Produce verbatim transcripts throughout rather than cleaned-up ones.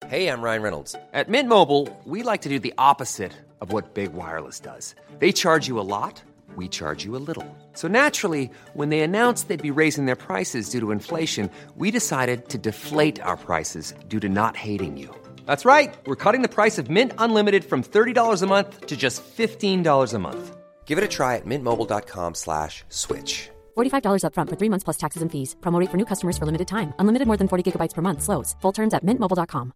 Hey, I'm Ryan Reynolds. At Mint Mobile, we like to do the opposite of what Big Wireless does. They charge you a lot, we charge you a little. So naturally, when they announced they'd be raising their prices due to inflation, we decided to deflate our prices due to not hating you. That's right. We're cutting the price of Mint Unlimited from thirty dollars a month to just fifteen dollars a month. Give it a try at mintmobile.com slash switch. forty-five dollars up front for three months plus taxes and fees. Promo rate for new customers for limited time. Unlimited more than forty gigabytes per month. Slows full terms at mint mobile dot com.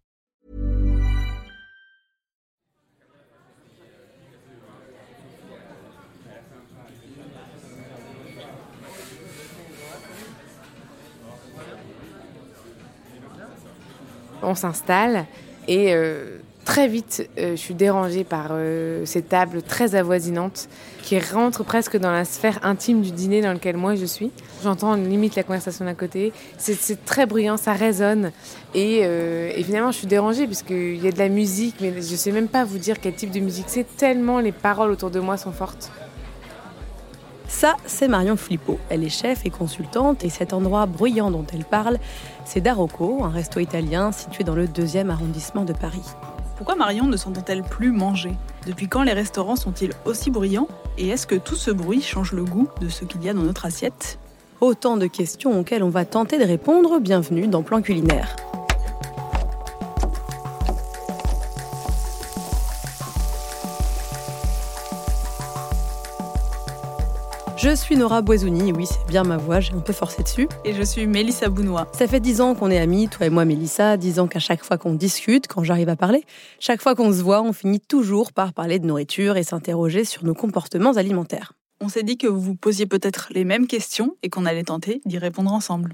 On s'installe et euh, très vite, euh, je suis dérangée par euh, ces tables très avoisinantes qui rentrent presque dans la sphère intime du dîner dans lequel moi je suis. J'entends limite la conversation d'à côté. C'est, c'est très bruyant, ça résonne. Et, euh, et finalement, je suis dérangée puisqu'il y a de la musique, mais je ne sais même pas vous dire quel type de musique c'est, tellement les paroles autour de moi sont fortes. Ça, c'est Marion Flippo. Elle est chef et consultante et cet endroit bruyant dont elle parle, c'est Darocco, un resto italien situé dans le deuxième arrondissement de Paris. Pourquoi Marion ne s'entend-elle plus manger ? Depuis quand les restaurants sont-ils aussi bruyants ? Et est-ce que tout ce bruit change le goût de ce qu'il y a dans notre assiette ? Autant de questions auxquelles on va tenter de répondre. Bienvenue dans Plan Culinaire. Je suis Nora Boisouni, oui, c'est bien ma voix, j'ai un peu forcé dessus. Et je suis Mélissa Bounois. Ça fait dix ans qu'on est amis, toi et moi Mélissa, dix ans qu'à chaque fois qu'on discute, quand j'arrive à parler, chaque fois qu'on se voit, on finit toujours par parler de nourriture et s'interroger sur nos comportements alimentaires. On s'est dit que vous vous posiez peut-être les mêmes questions et qu'on allait tenter d'y répondre ensemble.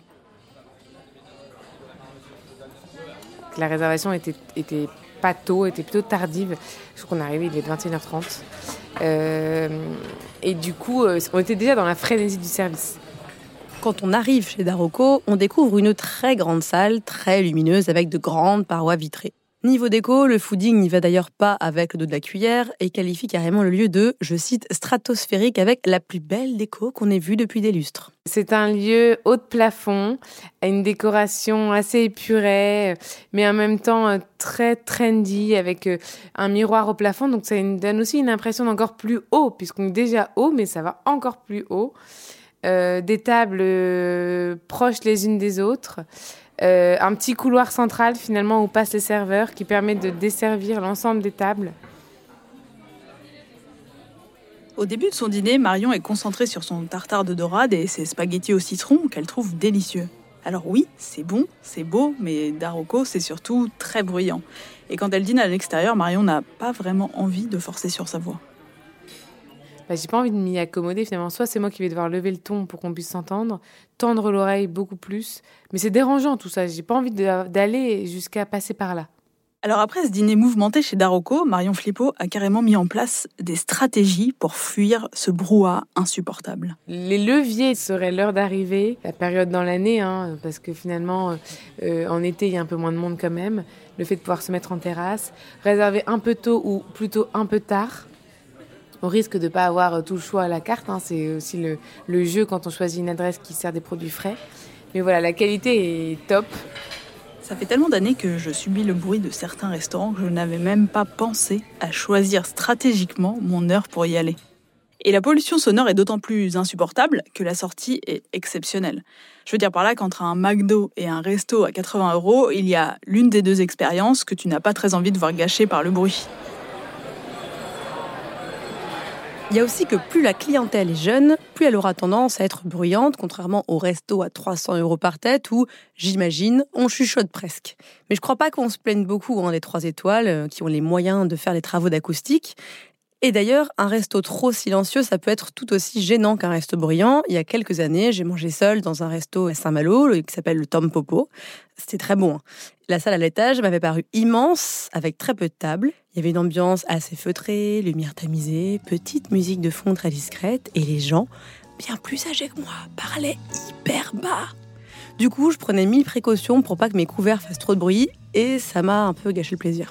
La réservation était, était pas tôt, était plutôt tardive. Je crois qu'on est arrivé, il est vingt et une heures trente. Euh, et du coup, euh, on était déjà dans la frénésie du service. Quand on arrive chez Darocco, on découvre une très grande salle, très lumineuse, avec de grandes parois vitrées. Niveau déco, le fooding n'y va d'ailleurs pas avec le dos de la cuillère et qualifie carrément le lieu de, je cite, stratosphérique avec la plus belle déco qu'on ait vue depuis des lustres. C'est un lieu haut de plafond, à une décoration assez épurée, mais en même temps très trendy, avec un miroir au plafond. Donc ça donne aussi une impression d'encore plus haut, puisqu'on est déjà haut, mais ça va encore plus haut. Euh, des tables euh, proches les unes des autres. Euh, un petit couloir central finalement où passent les serveurs qui permet de desservir l'ensemble des tables. Au début de son dîner, Marion est concentrée sur son tartare de dorade et ses spaghettis au citron qu'elle trouve délicieux. Alors oui, c'est bon, c'est beau, mais Darocco, c'est surtout très bruyant. Et quand elle dîne à l'extérieur, Marion n'a pas vraiment envie de forcer sur sa voix. Bah, j'ai pas envie de m'y accommoder finalement. Soit c'est moi qui vais devoir lever le ton pour qu'on puisse s'entendre, tendre l'oreille beaucoup plus. Mais c'est dérangeant tout ça. J'ai pas envie de, d'aller jusqu'à passer par là. Alors après ce dîner mouvementé chez Darocco, Marion Flippo a carrément mis en place des stratégies pour fuir ce brouhaha insupportable. Les leviers seraient l'heure d'arrivée, la période dans l'année, hein, parce que finalement, euh, en été, il y a un peu moins de monde quand même. Le fait de pouvoir se mettre en terrasse, réserver un peu tôt ou plutôt un peu tard. On risque de ne pas avoir tout le choix à la carte. Hein. C'est aussi le, le jeu quand on choisit une adresse qui sert des produits frais. Mais voilà, la qualité est top. Ça fait tellement d'années que je subis le bruit de certains restaurants que je n'avais même pas pensé à choisir stratégiquement mon heure pour y aller. Et la pollution sonore est d'autant plus insupportable que la sortie est exceptionnelle. Je veux dire par là qu'entre un McDo et un resto à quatre-vingts euros, il y a l'une des deux expériences que tu n'as pas très envie de voir gâchée par le bruit. Il y a aussi que plus la clientèle est jeune, plus elle aura tendance à être bruyante, contrairement au resto à trois cents euros par tête où, j'imagine, on chuchote presque. Mais je crois pas qu'on se plaigne beaucoup hein, des trois étoiles, euh, qui ont les moyens de faire les travaux d'acoustique. Et d'ailleurs, un resto trop silencieux, ça peut être tout aussi gênant qu'un resto bruyant. Il y a quelques années, j'ai mangé seule dans un resto à Saint-Malo, qui s'appelle le Tom Popo. C'était très bon. La salle à l'étage m'avait paru immense, avec très peu de tables. Il y avait une ambiance assez feutrée, lumière tamisée, petite musique de fond très discrète, et les gens, bien plus âgés que moi, parlaient hyper bas. Du coup, je prenais mille précautions pour pas que mes couverts fassent trop de bruit, et ça m'a un peu gâché le plaisir.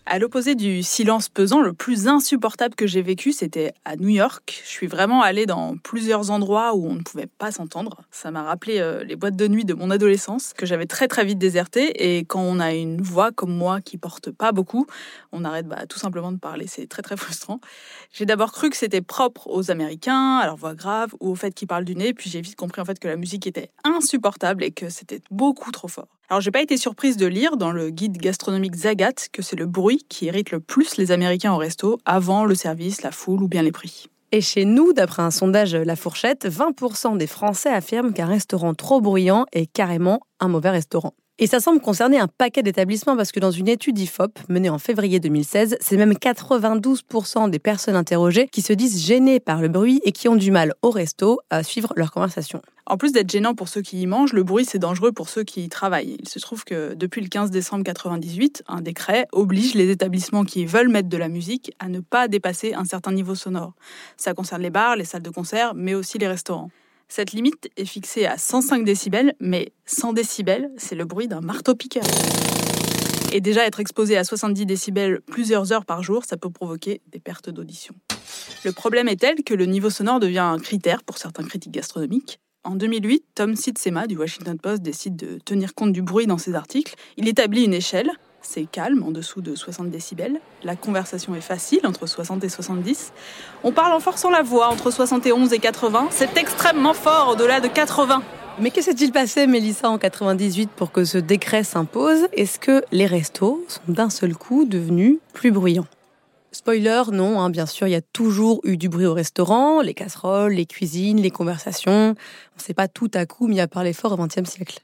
À l'opposé du silence pesant, le plus insupportable que j'ai vécu, c'était à New York. Je suis vraiment allée dans plusieurs endroits où on ne pouvait pas s'entendre. Ça m'a rappelé euh, les boîtes de nuit de mon adolescence, que j'avais très très vite désertées. Et quand on a une voix comme moi qui porte pas beaucoup, on arrête bah, tout simplement de parler. C'est très très frustrant. J'ai d'abord cru que c'était propre aux Américains, à leur voix grave ou au fait qu'ils parlent du nez. Puis j'ai vite compris en fait que la musique était insupportable et que c'était beaucoup trop fort. Alors j'ai pas été surprise de lire dans le guide gastronomique Zagat que c'est le bruit qui irrite le plus les Américains au resto avant le service, la foule ou bien les prix. Et chez nous, d'après un sondage La Fourchette, vingt pour cent des Français affirment qu'un restaurant trop bruyant est carrément un mauvais restaurant. Et ça semble concerner un paquet d'établissements parce que dans une étude I F O P menée en février deux mille seize, c'est même quatre-vingt-douze pour cent des personnes interrogées qui se disent gênées par le bruit et qui ont du mal au resto à suivre leur conversation. En plus d'être gênant pour ceux qui y mangent, le bruit c'est dangereux pour ceux qui y travaillent. Il se trouve que depuis le quinze décembre quatre-vingt-dix-huit, un décret oblige les établissements qui veulent mettre de la musique à ne pas dépasser un certain niveau sonore. Ça concerne les bars, les salles de concert, mais aussi les restaurants. Cette limite est fixée à cent cinq décibels, mais cent décibels, c'est le bruit d'un marteau-piqueur. Et déjà, être exposé à soixante-dix décibels plusieurs heures par jour, ça peut provoquer des pertes d'audition. Le problème est tel que le niveau sonore devient un critère pour certains critiques gastronomiques. En deux mille huit, Tom Sietsema du Washington Post décide de tenir compte du bruit dans ses articles. Il établit une échelle. C'est calme, en dessous de soixante décibels. La conversation est facile, entre soixante et soixante-dix. On parle en forçant la voix, entre soixante et onze et quatre-vingts. C'est extrêmement fort, au-delà de quatre-vingts. Mais que s'est-il passé, Mélissa, en quatre-vingt-dix-huit pour que ce décret s'impose ? Est-ce que les restos sont d'un seul coup devenus plus bruyants ? Spoiler, non, hein, bien sûr, il y a toujours eu du bruit au restaurant, les casseroles, les cuisines, les conversations. On ne s'est pas tout à coup mis à parler fort au vingtième siècle.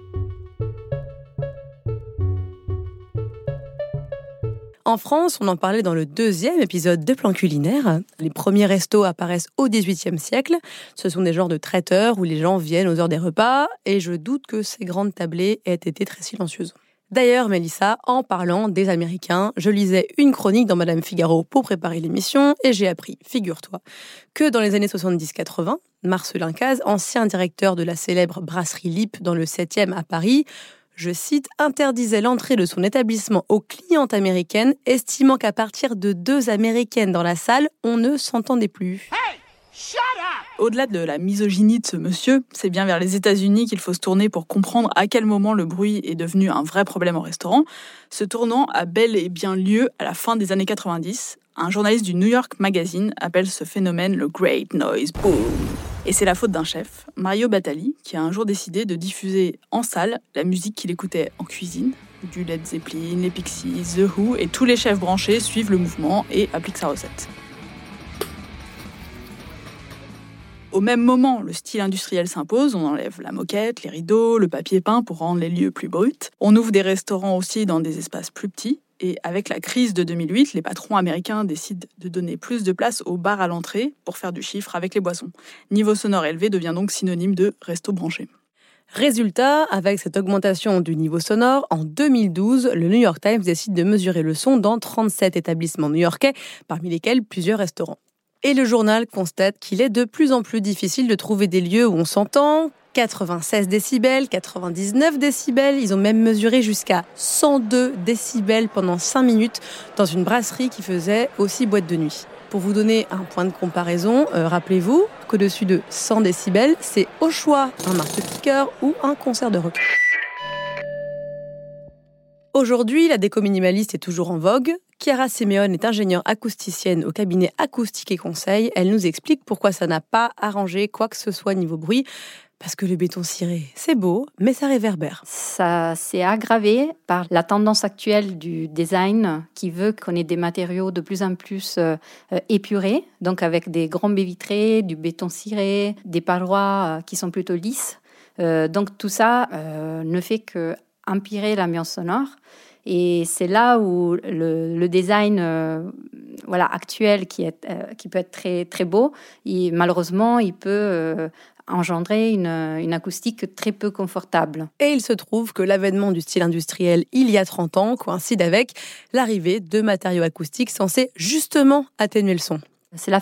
En France, on en parlait dans le deuxième épisode de Plan Culinaire. Les premiers restos apparaissent au dix-huitième siècle. Ce sont des genres de traiteurs où les gens viennent aux heures des repas et je doute que ces grandes tablées aient été très silencieuses. D'ailleurs, Mélissa, en parlant des Américains, je lisais une chronique dans Madame Figaro pour préparer l'émission et j'ai appris, figure-toi, que dans les années soixante-dix quatre-vingts, Marcelin Cazes, ancien directeur de la célèbre brasserie Lippe dans le septième à Paris, je cite, interdisait l'entrée de son établissement aux clientes américaines, estimant qu'à partir de deux Américaines dans la salle, on ne s'entendait plus. Hey, shut up! Au-delà de la misogynie de ce monsieur, c'est bien vers les États-Unis qu'il faut se tourner pour comprendre à quel moment le bruit est devenu un vrai problème au restaurant. Ce tournant a bel et bien lieu à la fin des années quatre-vingt-dix. Un journaliste du New York Magazine appelle ce phénomène le Great Noise Boom. Et c'est la faute d'un chef, Mario Batali, qui a un jour décidé de diffuser en salle la musique qu'il écoutait en cuisine. Du Led Zeppelin, les Pixies, The Who, et tous les chefs branchés suivent le mouvement et appliquent sa recette. Au même moment, le style industriel s'impose, on enlève la moquette, les rideaux, le papier peint pour rendre les lieux plus bruts. On ouvre des restaurants aussi dans des espaces plus petits. Et avec la crise de deux mille huit, les patrons américains décident de donner plus de place aux bars à l'entrée pour faire du chiffre avec les boissons. Niveau sonore élevé devient donc synonyme de resto branché. Résultat, avec cette augmentation du niveau sonore, en deux mille douze, le New York Times décide de mesurer le son dans trente-sept établissements new-yorkais, parmi lesquels plusieurs restaurants. Et le journal constate qu'il est de plus en plus difficile de trouver des lieux où on s'entend. quatre-vingt-seize décibels, quatre-vingt-dix-neuf décibels, ils ont même mesuré jusqu'à cent deux décibels pendant cinq minutes dans une brasserie qui faisait aussi boîte de nuit. Pour vous donner un point de comparaison, euh, rappelez-vous qu'au-dessus de cent décibels, c'est au choix un marteau-piqueur ou un concert de rock. Aujourd'hui, la déco minimaliste est toujours en vogue. Chiara Simeone est ingénieure acousticienne au cabinet Acoustique et Conseil. Elle nous explique pourquoi ça n'a pas arrangé quoi que ce soit niveau bruit. Parce que le béton ciré, c'est beau, mais ça réverbère. Ça s'est aggravé par la tendance actuelle du design qui veut qu'on ait des matériaux de plus en plus euh, épurés, donc avec des grands baies vitrées, du béton ciré, des parois euh, qui sont plutôt lisses. Euh, donc tout ça euh, ne fait qu'empirer l'ambiance sonore. Et c'est là où le, le design euh, voilà, actuel, qui, est, euh, qui peut être très, très beau, il, malheureusement, il peut euh, engendrer une, une acoustique très peu confortable. Et il se trouve que l'avènement du style industriel il y a trente ans coïncide avec l'arrivée de matériaux acoustiques censés justement atténuer le son. Cela fait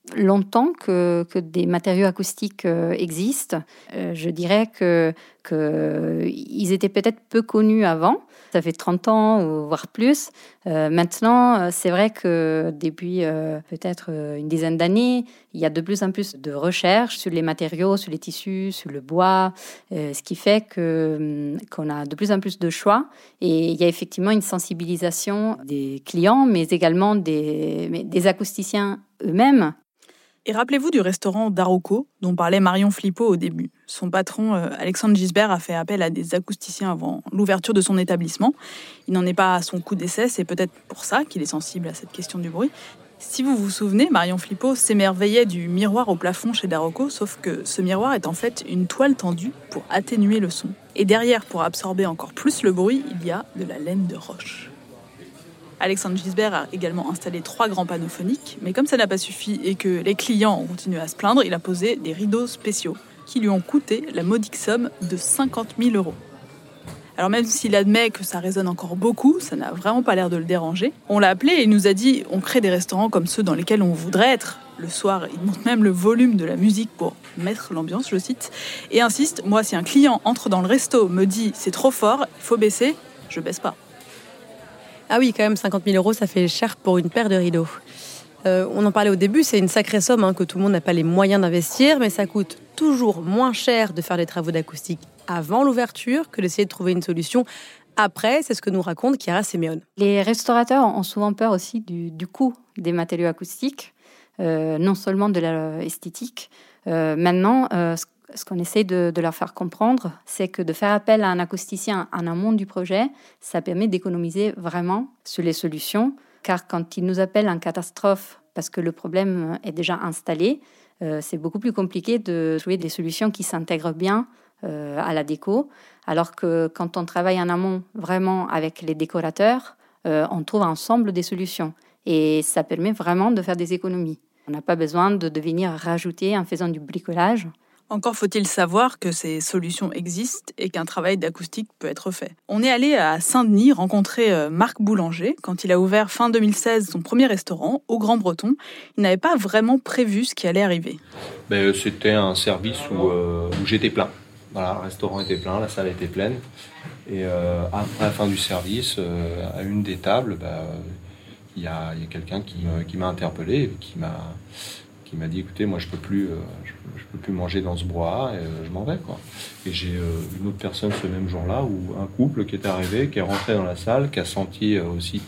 longtemps que, que des matériaux acoustiques euh, existent. Euh, je dirais que, que ils étaient peut-être peu connus avant. Ça fait trente ans, ou voire plus. Euh, maintenant, c'est vrai que depuis euh, peut-être une dizaine d'années, il y a de plus en plus de recherches sur les matériaux, sur les tissus, sur le bois, euh, ce qui fait que, qu'on a de plus en plus de choix. Et il y a effectivement une sensibilisation des clients, mais également des, des acousticiens eux-mêmes. Et rappelez-vous du restaurant Daroko, dont parlait Marion Flippo au début. Son patron, euh, Alexandre Gisbert, a fait appel à des acousticiens avant l'ouverture de son établissement. Il n'en est pas à son coup d'essai, c'est peut-être pour ça qu'il est sensible à cette question du bruit. Si vous vous souvenez, Marion Flippo s'émerveillait du miroir au plafond chez Daroko, sauf que ce miroir est en fait une toile tendue pour atténuer le son. Et derrière, pour absorber encore plus le bruit, il y a de la laine de roche. Alexandre Gisbert a également installé trois grands panneaux phoniques, mais comme ça n'a pas suffi et que les clients ont continué à se plaindre, il a posé des rideaux spéciaux qui lui ont coûté la modique somme de cinquante mille euros. Alors même s'il admet que ça résonne encore beaucoup, ça n'a vraiment pas l'air de le déranger. On l'a appelé et il nous a dit « on crée des restaurants comme ceux dans lesquels on voudrait être ». Le soir, il monte même le volume de la musique pour mettre l'ambiance, je cite, et insiste « moi, si un client entre dans le resto, me dit « c'est trop fort, il faut baisser », je baisse pas. » Ah oui, quand même, cinquante mille euros, ça fait cher pour une paire de rideaux. Euh, on en parlait au début, c'est une sacrée somme hein, que tout le monde n'a pas les moyens d'investir, mais ça coûte toujours moins cher de faire des travaux d'acoustique avant l'ouverture que d'essayer de trouver une solution après. C'est ce que nous raconte Chiara Simeone. Les restaurateurs ont souvent peur aussi du, du coût des matériaux acoustiques, euh, non seulement de l'esthétique. Euh, maintenant, euh, ce Ce qu'on essaie de, de leur faire comprendre, c'est que de faire appel à un acousticien en amont du projet, ça permet d'économiser vraiment sur les solutions. Car quand ils nous appellent en catastrophe parce que le problème est déjà installé, euh, c'est beaucoup plus compliqué de trouver des solutions qui s'intègrent bien euh, à la déco. Alors que quand on travaille en amont vraiment avec les décorateurs, euh, on trouve ensemble des solutions. Et ça permet vraiment de faire des économies. On n'a pas besoin de, de venir rajouter en faisant du bricolage. Encore faut-il savoir que ces solutions existent et qu'un travail d'acoustique peut être fait. On est allé à Saint-Denis rencontrer Marc Boulanger quand il a ouvert fin deux mille seize son premier restaurant au Grand Breton. Il n'avait pas vraiment prévu ce qui allait arriver. Ben, c'était un service où, euh, où j'étais plein. Voilà, le restaurant était plein, la salle était pleine. Et euh, après la fin du service, euh, à une des tables, ben, il y a, y a quelqu'un qui, euh, qui m'a interpellé et qui m'a... qui m'a dit écoutez moi je peux plus euh, je, je peux plus manger dans ce brouhaha et euh, je m'en vais quoi. Et j'ai euh, une autre personne ce même jour-là où un couple qui est arrivé, qui est rentré dans la salle, qui a senti euh, aussi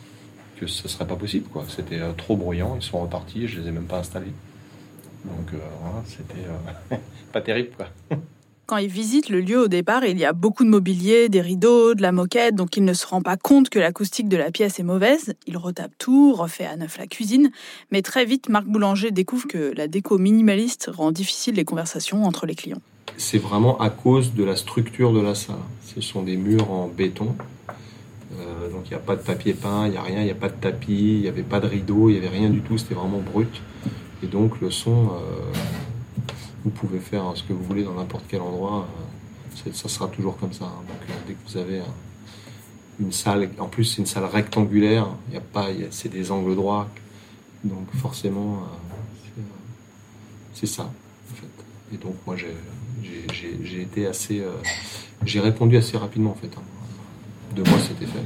que ce serait pas possible quoi. C'était euh, trop bruyant, ils sont repartis, je les ai même pas installés. Donc euh, voilà, c'était euh, pas terrible quoi. Quand il visite le lieu au départ, il y a beaucoup de mobilier, des rideaux, de la moquette, donc il ne se rend pas compte que l'acoustique de la pièce est mauvaise. Il retape tout, refait à neuf la cuisine, mais très vite, Marc Boulanger découvre que la déco minimaliste rend difficile les conversations entre les clients. C'est vraiment à cause de la structure de la salle. Ce sont des murs en béton, euh, donc il n'y a pas de papier peint, il n'y a rien, il n'y a pas de tapis, il n'y avait pas de rideau, il n'y avait rien du tout, c'était vraiment brut. Et donc le son... Euh, Vous pouvez faire ce que vous voulez dans n'importe quel endroit, ça sera toujours comme ça. Donc, dès que vous avez une salle, en plus c'est une salle rectangulaire, y a pas, y a, c'est des angles droits, donc forcément c'est, c'est ça en fait. Et donc moi j'ai, j'ai, j'ai, j'ai été assez, euh, j'ai répondu assez rapidement en fait. Deux mois c'était fait.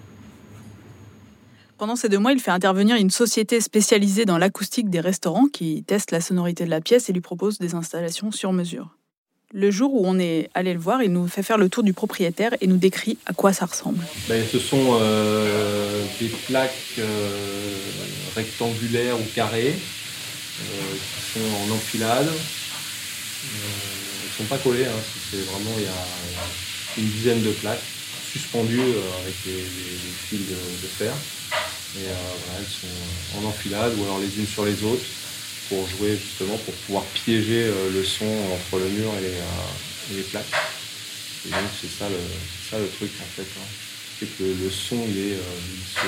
Pendant ces deux mois, il fait intervenir une société spécialisée dans l'acoustique des restaurants qui teste la sonorité de la pièce et lui propose des installations sur mesure. Le jour où on est allé le voir, il nous fait faire le tour du propriétaire et nous décrit à quoi ça ressemble. Ben, ce sont euh, des plaques euh, rectangulaires ou carrées euh, qui sont en enfilade. Euh, elles ne sont pas collées, hein, c'est vraiment, il y a une dizaine de plaques suspendues euh, avec des, des, des fils de, de fer. Et euh, voilà, elles sont en enfilade ou alors les unes sur les autres pour jouer justement, pour pouvoir piéger euh, le son entre le mur et les, euh, et les plaques. Et donc c'est ça le, c'est ça le truc en fait. Hein. C'est que le son il, est, euh, il, se,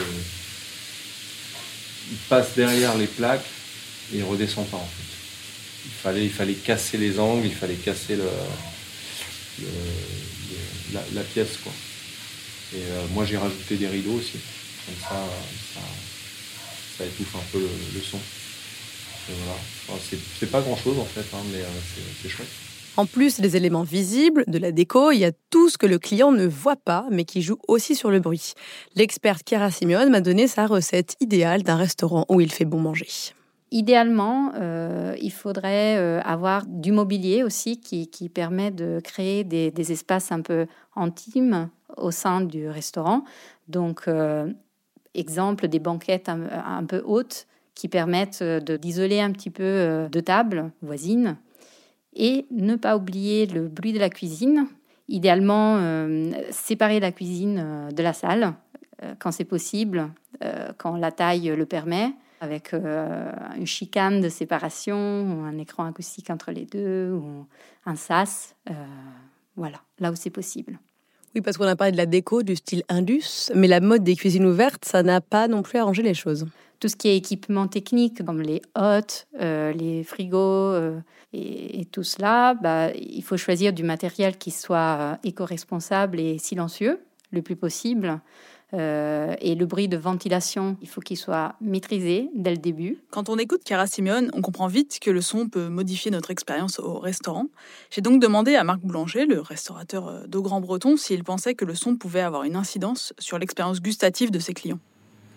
il passe derrière les plaques et il redescend pas en fait. Il fallait, il fallait casser les angles, il fallait casser le, le, le, la, la pièce quoi. Et euh, moi j'ai rajouté des rideaux aussi. Comme ça, ça, ça étouffe un peu le, le son. Et voilà. Enfin, c'est, c'est pas grand-chose en fait, hein, mais euh, c'est, c'est chouette. En plus des éléments visibles, de la déco, il y a tout ce que le client ne voit pas, mais qui joue aussi sur le bruit. L'experte Chiara Simeone m'a donné sa recette idéale d'un restaurant où il fait bon manger. Idéalement, euh, il faudrait euh, avoir du mobilier aussi qui, qui permet de créer des, des espaces un peu intimes au sein du restaurant. Donc, euh, exemple, des banquettes un, un peu hautes qui permettent de, d'isoler un petit peu euh, de tables voisines. Et ne pas oublier le bruit de la cuisine. Idéalement, euh, séparer la cuisine euh, de la salle, euh, quand c'est possible, euh, quand la taille le permet, avec euh, une chicane de séparation, ou un écran acoustique entre les deux, ou un sas. Euh, voilà, là où c'est possible. Oui, parce qu'on a parlé de la déco, du style Indus, mais la mode des cuisines ouvertes, ça n'a pas non plus arrangé les choses. Tout ce qui est équipement technique, comme les hottes, euh, les frigos euh, et, et tout cela, bah, il faut choisir du matériel qui soit euh, éco-responsable et silencieux, le plus possible. Euh, et le bruit de ventilation, il faut qu'il soit maîtrisé dès le début. Quand on écoute Chiara Simeone, on comprend vite que le son peut modifier notre expérience au restaurant. J'ai donc demandé à Marc Boulanger, le restaurateur d'Au Grand Breton, s'il pensait que le son pouvait avoir une incidence sur l'expérience gustative de ses clients.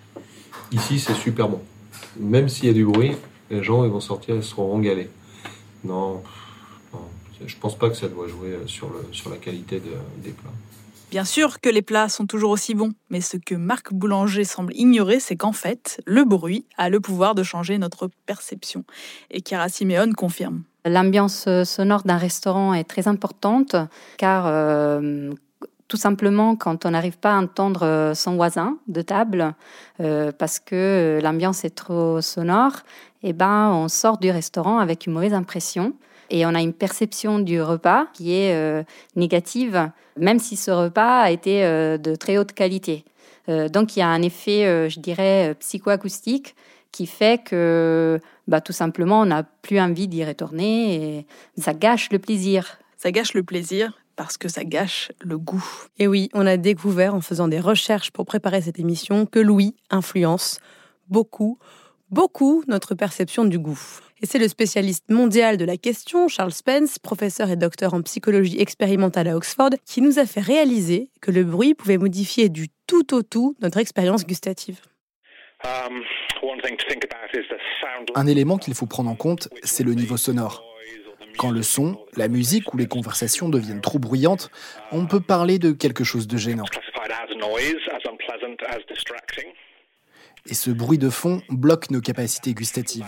Ici, c'est super bon. Même s'il y a du bruit, les gens ils vont sortir et seront régalés. Non, non, je pense pas que ça doit jouer sur, le, sur la qualité de, des plats. Bien sûr que les plats sont toujours aussi bons, mais ce que Marc Boulanger semble ignorer, c'est qu'en fait, le bruit a le pouvoir de changer notre perception. Et Chiara Simeone confirme. L'ambiance sonore d'un restaurant est très importante, car euh, tout simplement, quand on n'arrive pas à entendre son voisin de table, euh, parce que l'ambiance est trop sonore, eh ben, on sort du restaurant avec une mauvaise impression. Et on a une perception du repas qui est euh, négative, même si ce repas a été euh, de très haute qualité. Euh, donc il y a un effet, euh, je dirais, psychoacoustique qui fait que bah, tout simplement on n'a plus envie d'y retourner et ça gâche le plaisir. Ça gâche le plaisir parce que ça gâche le goût. Et oui, on a découvert en faisant des recherches pour préparer cette émission que l'ouïe influence beaucoup, beaucoup notre perception du goût. Et c'est le spécialiste mondial de la question, Charles Spence, professeur et docteur en psychologie expérimentale à Oxford, qui nous a fait réaliser que le bruit pouvait modifier du tout au tout notre expérience gustative. Un élément qu'il faut prendre en compte, c'est le niveau sonore. Quand le son, la musique ou les conversations deviennent trop bruyantes, on peut parler de quelque chose de gênant. Et ce bruit de fond bloque nos capacités gustatives.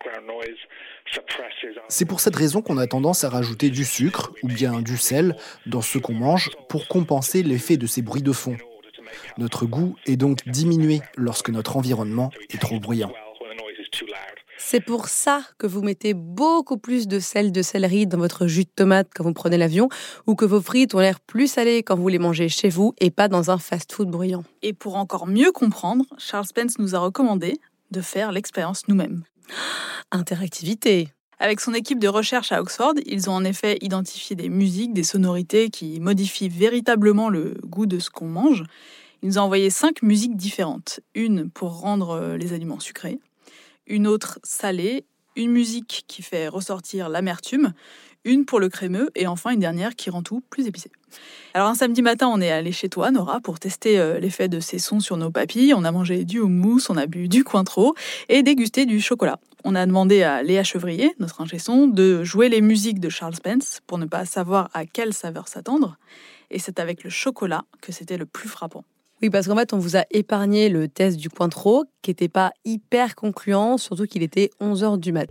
C'est pour cette raison qu'on a tendance à rajouter du sucre ou bien du sel dans ce qu'on mange pour compenser l'effet de ces bruits de fond. Notre goût est donc diminué lorsque notre environnement est trop bruyant. C'est pour ça que vous mettez beaucoup plus de sel de céleri dans votre jus de tomate quand vous prenez l'avion ou que vos frites ont l'air plus salées quand vous les mangez chez vous et pas dans un fast-food bruyant. Et pour encore mieux comprendre, Charles Spence nous a recommandé de faire l'expérience nous-mêmes. Interactivité. Avec son équipe de recherche à Oxford, ils ont en effet identifié des musiques, des sonorités qui modifient véritablement le goût de ce qu'on mange. Ils nous ont envoyé cinq musiques différentes. Une pour rendre les aliments sucrés, une autre salée, une musique qui fait ressortir l'amertume, une pour le crémeux et enfin une dernière qui rend tout plus épicé. Alors un samedi matin, on est allé chez toi, Nora, pour tester l'effet de ces sons sur nos papilles. On a mangé du houmous, on a bu du Cointreau et dégusté du chocolat. On a demandé à Léa Chevrier, notre ingé son, de jouer les musiques de Charles Spence pour ne pas savoir à quelle saveur s'attendre. Et c'est avec le chocolat que c'était le plus frappant. Oui, parce qu'en fait, on vous a épargné le test du Cointreau, qui n'était pas hyper concluant, surtout qu'il était onze heures du mat'.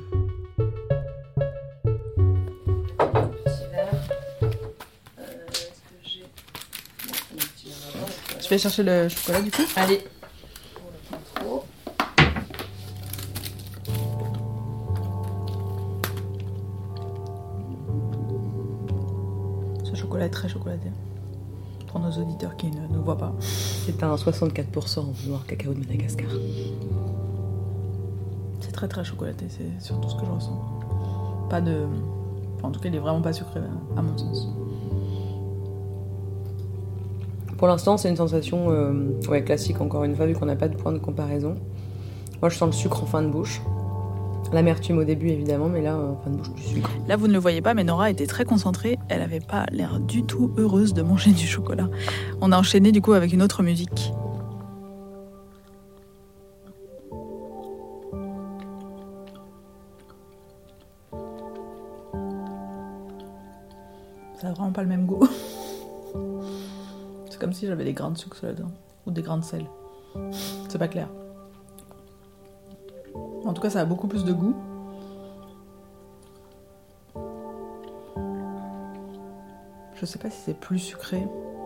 Je vais chercher le chocolat du coup. Allez. Ce chocolat est très chocolaté. Pour nos auditeurs qui ne nous voient pas. C'est un soixante-quatre pour cent noir cacao de Madagascar. C'est très très chocolaté, c'est surtout ce que je ressens. Pas de... Enfin, en tout cas, il est vraiment pas sucré, à mon sens. Pour l'instant, c'est une sensation euh, ouais, classique, encore une fois, vu qu'on n'a pas de point de comparaison. Moi, je sens le sucre en fin de bouche. L'amertume au début, évidemment, mais là, en fin de bouche, du sucre. Là, vous ne le voyez pas, mais Nora était très concentrée. Elle n'avait pas l'air du tout heureuse de manger du chocolat. On a enchaîné du coup avec une autre musique. Ça n'a vraiment pas le même goût. C'est comme si j'avais des grains de sucre là-dedans. Ou des grains de sel. C'est pas clair. En tout cas, ça a beaucoup plus de goût. Je sais pas si c'est plus sucré.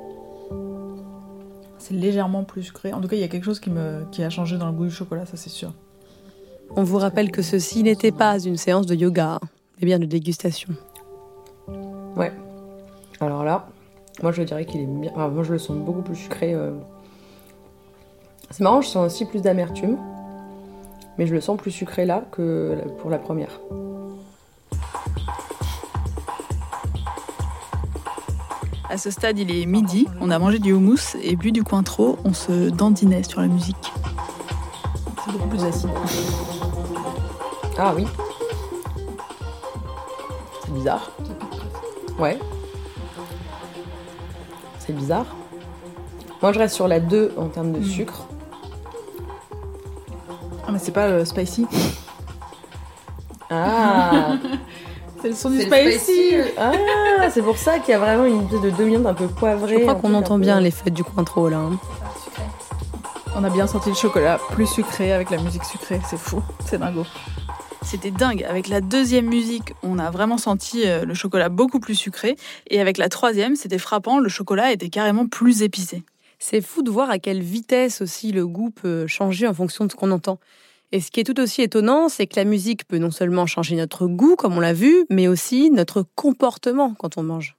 C'est légèrement plus sucré. En tout cas, il y a quelque chose qui, me, qui a changé dans le goût du chocolat, ça c'est sûr. On vous rappelle que ceci n'était pas une séance de yoga, mais bien de dégustation. Ouais. Alors là, moi je dirais qu'il est bien. Enfin, moi je le sens beaucoup plus sucré. Euh... C'est marrant, je sens aussi plus d'amertume. Mais je le sens plus sucré là que pour la première. À ce stade, il est midi, on a mangé du houmous et bu du Cointreau, on se dandinait sur la musique. C'est beaucoup plus acide. Ah oui. C'est bizarre. Ouais. C'est bizarre. Moi, je reste sur la deux en termes de sucre. Ah, mais c'est pas le spicy. Ah. C'est le son du C'est spicy. le spicy. Ah, c'est pour ça qu'il y a vraiment une espèce de demi-onde un peu poivrée. Je crois qu'on entend bien peu... l'effet du Cointreau là. Hein. On a bien senti le chocolat plus sucré avec la musique sucrée, c'est fou, c'est dingo. C'était dingue. Avec la deuxième musique, on a vraiment senti le chocolat beaucoup plus sucré. Et avec la troisième, c'était frappant, le chocolat était carrément plus épicé. C'est fou de voir à quelle vitesse aussi le goût peut changer en fonction de ce qu'on entend. Et ce qui est tout aussi étonnant, c'est que la musique peut non seulement changer notre goût, comme on l'a vu, mais aussi notre comportement quand on mange.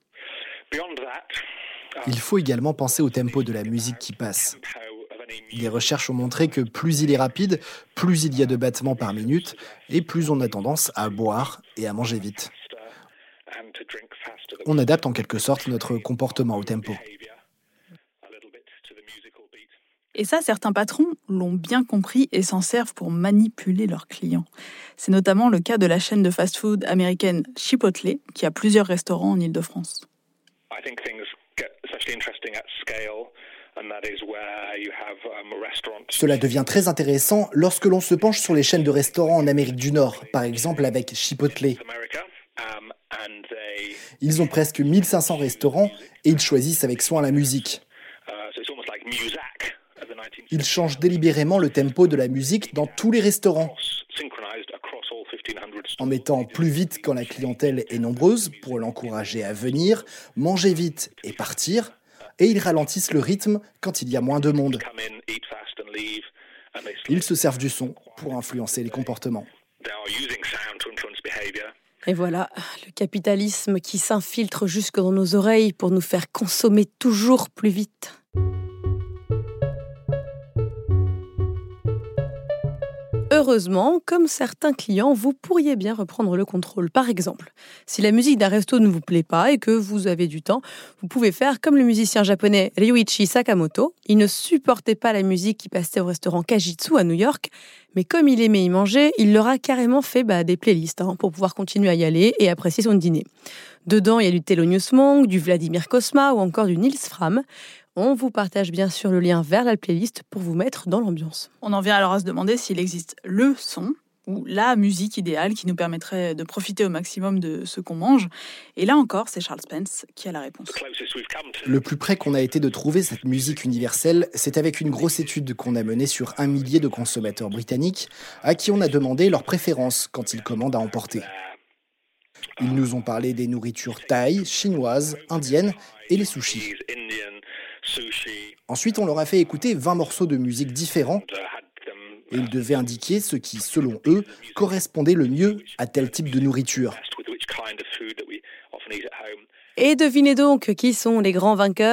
Il faut également penser au tempo de la musique qui passe. Les recherches ont montré que plus il est rapide, plus il y a de battements par minute, et plus on a tendance à boire et à manger vite. On adapte en quelque sorte notre comportement au tempo. Et ça, certains patrons l'ont bien compris et s'en servent pour manipuler leurs clients. C'est notamment le cas de la chaîne de fast-food américaine Chipotle, qui a plusieurs restaurants en Île-de-France. Cela devient très intéressant lorsque l'on se penche sur les chaînes de restaurants en Amérique du Nord, par exemple avec Chipotle. Ils ont presque mille cinq cents restaurants et ils choisissent avec soin la musique. Ils changent délibérément le tempo de la musique dans tous les restaurants, en mettant plus vite quand la clientèle est nombreuse pour l'encourager à venir, manger vite et partir, et ils ralentissent le rythme quand il y a moins de monde. Ils se servent du son pour influencer les comportements. Et voilà, le capitalisme qui s'infiltre jusque dans nos oreilles pour nous faire consommer toujours plus vite. Heureusement, comme certains clients, vous pourriez bien reprendre le contrôle. Par exemple, si la musique d'un resto ne vous plaît pas et que vous avez du temps, vous pouvez faire comme le musicien japonais Ryuichi Sakamoto. Il ne supportait pas la musique qui passait au restaurant Kajitsu à New York, mais comme il aimait y manger, il leur a carrément fait bah, des playlists hein, pour pouvoir continuer à y aller et apprécier son dîner. Dedans, il y a du Thelonious Monk, du Vladimir Cosma ou encore du Nils Fram. On vous partage bien sûr le lien vers la playlist pour vous mettre dans l'ambiance. On en vient alors à se demander s'il existe le son ou la musique idéale qui nous permettrait de profiter au maximum de ce qu'on mange. Et là encore, c'est Charles Spence qui a la réponse. Le plus près qu'on a été de trouver cette musique universelle, c'est avec une grosse étude qu'on a menée sur un millier de consommateurs britanniques à qui on a demandé leurs préférences quand ils commandent à emporter. Ils nous ont parlé des nourritures thaï, chinoises, indiennes et les sushis. Ensuite, on leur a fait écouter vingt morceaux de musique différents et ils devaient indiquer ce qui, selon eux, correspondait le mieux à tel type de nourriture. Et devinez donc qui sont les grands vainqueurs ?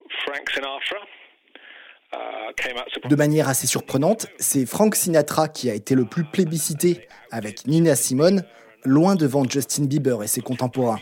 De manière assez surprenante, c'est Frank Sinatra qui a été le plus plébiscité, avec Nina Simone, loin devant Justin Bieber et ses contemporains.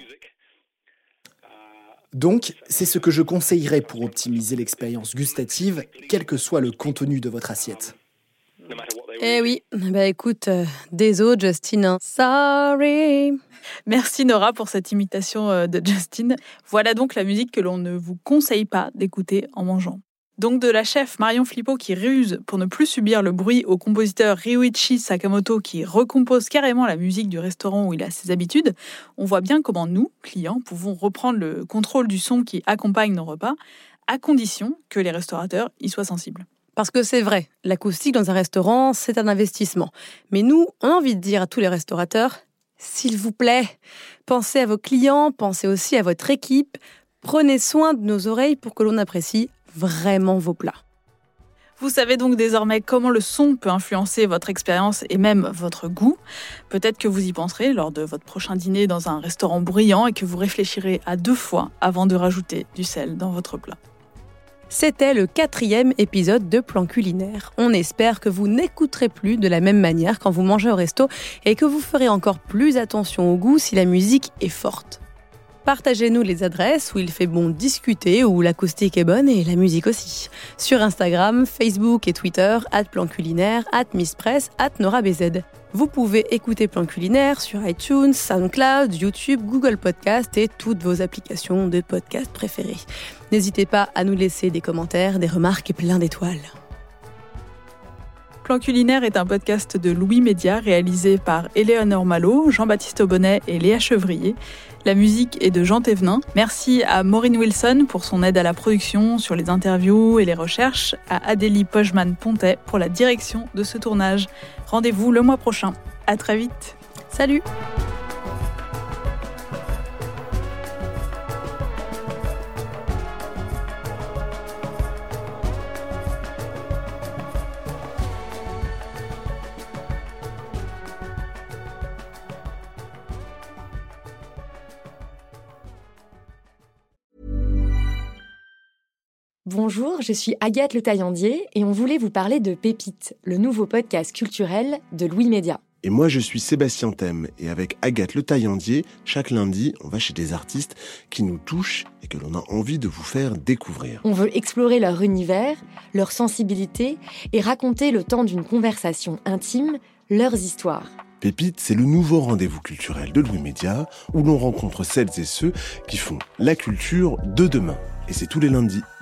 Donc, c'est ce que je conseillerais pour optimiser l'expérience gustative, quel que soit le contenu de votre assiette. Eh oui, bah écoute, euh, désolé Justin, sorry. Merci Nora pour cette imitation de Justin. Voilà donc la musique que l'on ne vous conseille pas d'écouter en mangeant. Donc de la chef Marion Flippo qui ruse pour ne plus subir le bruit au compositeur Ryuichi Sakamoto qui recompose carrément la musique du restaurant où il a ses habitudes, on voit bien comment nous, clients, pouvons reprendre le contrôle du son qui accompagne nos repas, à condition que les restaurateurs y soient sensibles. Parce que c'est vrai, l'acoustique dans un restaurant, c'est un investissement. Mais nous, on a envie de dire à tous les restaurateurs, s'il vous plaît, pensez à vos clients, pensez aussi à votre équipe, prenez soin de nos oreilles pour que l'on apprécie vraiment vos plats. Vous savez donc désormais comment le son peut influencer votre expérience et même votre goût. Peut-être que vous y penserez lors de votre prochain dîner dans un restaurant bruyant et que vous réfléchirez à deux fois avant de rajouter du sel dans votre plat. C'était le quatrième épisode de Plan Culinaire. On espère que vous n'écouterez plus de la même manière quand vous mangez au resto et que vous ferez encore plus attention au goût si la musique est forte. Partagez-nous les adresses où il fait bon discuter, où l'acoustique est bonne et la musique aussi. Sur Instagram, Facebook et Twitter, arobase plan culinaire, arobase misspress, arobase norabz. Vous pouvez écouter Plan Culinaire sur iTunes, SoundCloud, YouTube, Google Podcast et toutes vos applications de podcast préférées. N'hésitez pas à nous laisser des commentaires, des remarques et plein d'étoiles. Plan Culinaire est un podcast de Louis Média réalisé par Éléonore Malo, Jean-Baptiste Aubonnet et Léa Chevrier. La musique est de Jean Thévenin. Merci à Maureen Wilson pour son aide à la production sur les interviews et les recherches, à Adélie Pojman-Pontet pour la direction de ce tournage. Rendez-vous le mois prochain. À très vite. Salut! Bonjour, je suis Agathe Le Taillandier et on voulait vous parler de Pépites, le nouveau podcast culturel de Louis Média. Et moi, je suis Sébastien Thème et avec Agathe Le Taillandier, chaque lundi, on va chez des artistes qui nous touchent et que l'on a envie de vous faire découvrir. On veut explorer leur univers, leur sensibilité et raconter le temps d'une conversation intime, leurs histoires. Pépites, c'est le nouveau rendez-vous culturel de Louis Média où l'on rencontre celles et ceux qui font la culture de demain. Et c'est tous les lundis.